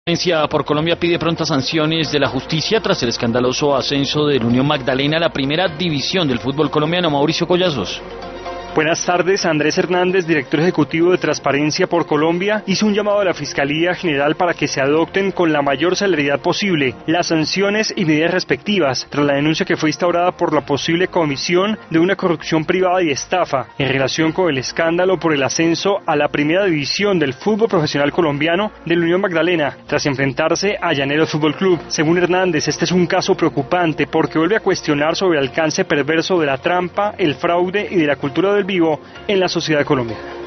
Transparencia por Colombia pide prontas sanciones de la justicia tras el escandaloso ascenso del Unión Magdalena a la primera división del fútbol colombiano. Mauricio Collazos. Buenas tardes. Andrés Hernández, director ejecutivo de Transparencia por Colombia, hizo un llamado a la Fiscalía General para que se adopten con la mayor celeridad posible las sanciones y medidas respectivas tras la denuncia que fue instaurada por la posible comisión de una corrupción privada y estafa en relación con el escándalo por el ascenso a la primera división del fútbol profesional colombiano del Unión Magdalena tras enfrentarse a Llaneros Fútbol Club. Según Hernández, este es un caso preocupante porque vuelve a cuestionar sobre el alcance perverso de la trampa, el fraude y de la cultura del vivo en la sociedad colombiana.